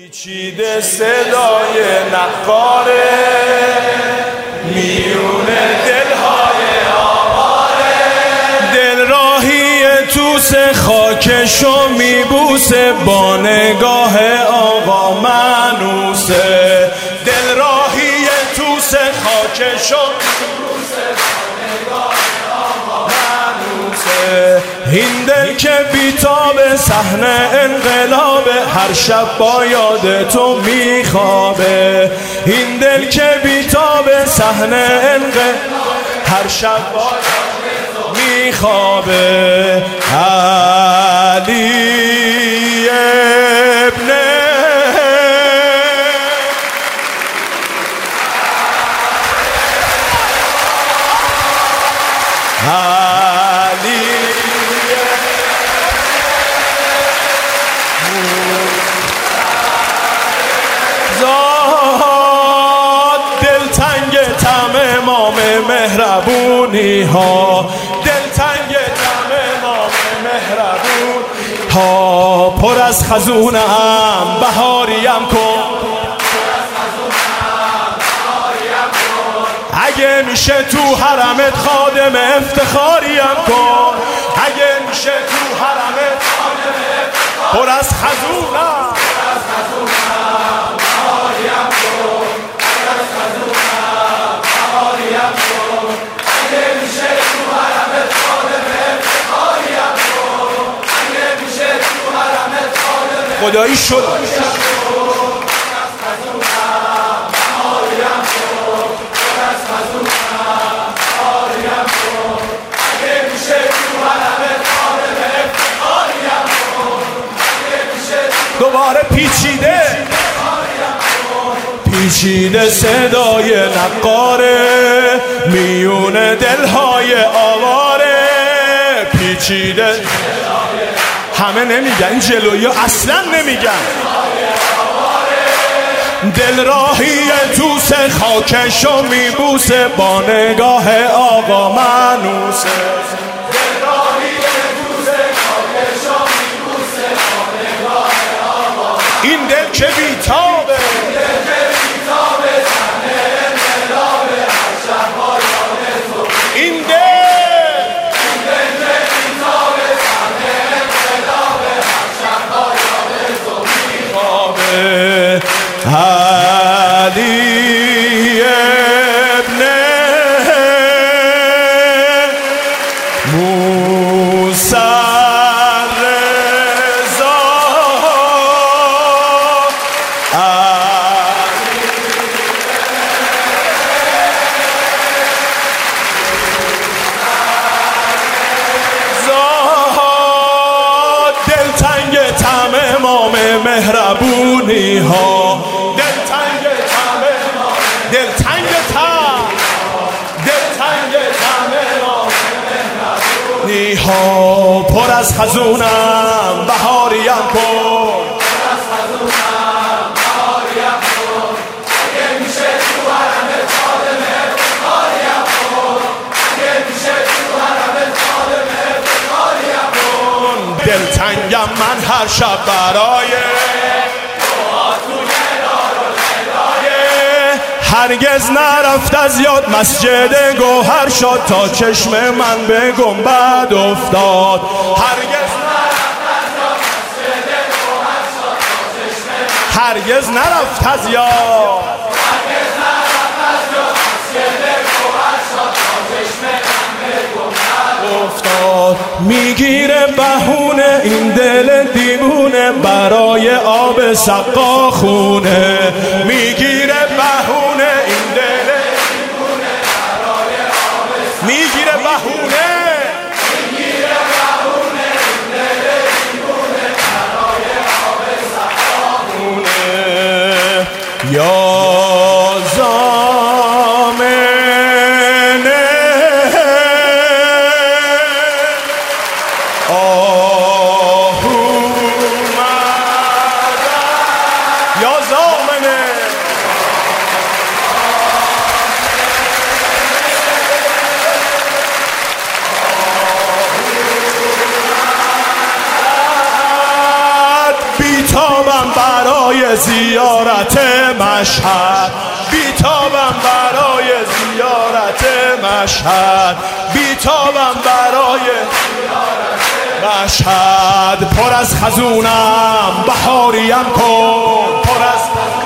پیچیده صدای نقاره میون دلهای آواره، دل راهی توس خاکشو میبوسه با نگاه آقا منوسه. دل راهی توس خاکشو میبوسه با نگاه آقا منوسه. این دل که بیتاب صحنه انقلابه، هر شب با یاد تو میخوابه. این دل که بیتاب صحنه انقلابه، هر شب با یاد تو میخوابه. علی ابن علی زاد، دلتنگ طعم امام مهربونی ها، دلتنگ طعم امام مهربون ها. پر از خزونم بهاریم کن، اگه میشه تو حرمت خادم افتخاریم کن، اگه میشه تو حرمت خادم افتخاریم. پر از خزونم بهاریم کن، پر از خزونم بهاریم کن، اگه میشه تو حرمت خادم افتخاریم کن، اگه میشه تو حرمت خادم خدایی شد. دوباره پیچیده پیچیده صدای نقاره میون دلهای آواره. پیچیده همه نمیگن، جلوی اصلا نمیگن. دل راهی توس خاکشو میبوسه با نگاه آقا منوسه. این دل که بیتابه این دل علی ابن موسی مهربونی ها، دلتنگ طعم دلتنگ طعم مهربونی ها. پر از خزونم بهاریم کن، پر از خزونم بهاریم کن، اگه میشه تو حرمت خادم افتخاریم کن، اگه میشه تو حرمت خادم افتخاریم کن. دلتنگم من هر شب برای هرگز نرفت از یاد مسجد گوهر شد تا چشم من به گنبد افتاد. هرگز نرفت از یاد مسجد گوهر شد تا چشم من، هرگز نرفت از یاد مسجد گوهر شد تا چشم من به گنبد افتاد. میگیره بهونه این دل دیوونه برای آب سقا خونه، میگیره بهونه این دل دیوونه برای آب سقا، میگیره بهونه این دل دیوونه برای آب سقا خونه. یا برای زیارت مشهد، بیتابم برای زیارت مشهد، بیتابم برای مشهد. پر از خزونم بهاریم کن، پر از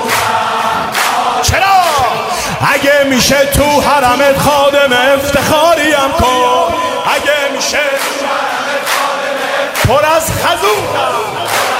چرا؟ اگه میشه تو حرمت خادم افتخاریم کن، اگه میشه پر از خزونم